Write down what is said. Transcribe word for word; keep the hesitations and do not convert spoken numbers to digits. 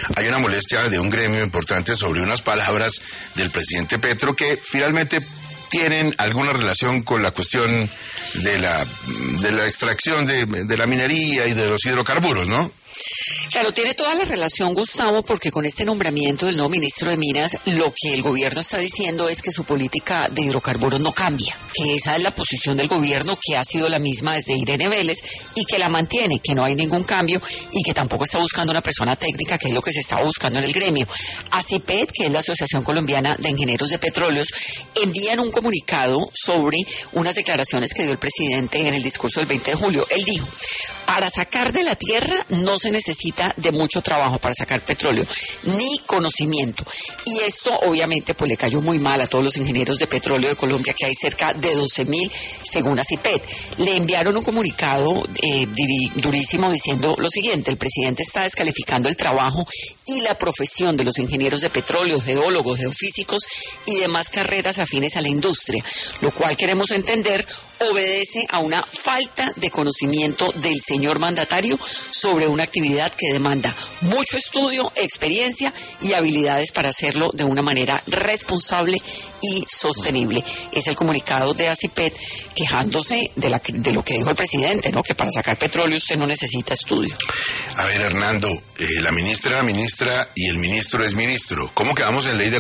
hay una molestia de un gremio importante sobre unas palabras del presidente Petro que finalmente tienen alguna relación con la cuestión de la, de la extracción de, de la minería y de los hidrocarburos, ¿no? Claro, tiene toda la relación, Gustavo, porque con este nombramiento del nuevo ministro de Minas, lo que el gobierno está diciendo es que su política de hidrocarburos no cambia, que esa es la posición del gobierno, que ha sido la misma desde Irene Vélez y que la mantiene, que no hay ningún cambio y que tampoco está buscando una persona técnica, que es lo que se estaba buscando en el gremio. ACIPET, que es la Asociación Colombiana de Ingenieros de Petróleos, envían un comunicado sobre unas declaraciones que dio el presidente en el discurso del veinte de julio. Él dijo: para sacar de la tierra no se necesita de mucho trabajo para sacar petróleo, ni conocimiento. Y esto obviamente pues le cayó muy mal a todos los ingenieros de petróleo de Colombia, que hay cerca de doce mil según ACIPET. Le enviaron un comunicado eh, durísimo diciendo lo siguiente: el presidente está descalificando el trabajo y la profesión de los ingenieros de petróleo, geólogos, geofísicos y demás carreras afines a la industria, lo cual queremos entender obedece a una falta de conocimiento del señor mandatario sobre una actividad que demanda mucho estudio, experiencia y habilidades para hacerlo de una manera responsable y sostenible. Es el comunicado de ACIPET quejándose de, la, de lo que dijo el presidente, ¿no? Que para sacar petróleo usted no necesita estudio. A ver, Hernando, eh, la ministra es la ministra y el ministro es ministro. ¿Cómo quedamos en ley de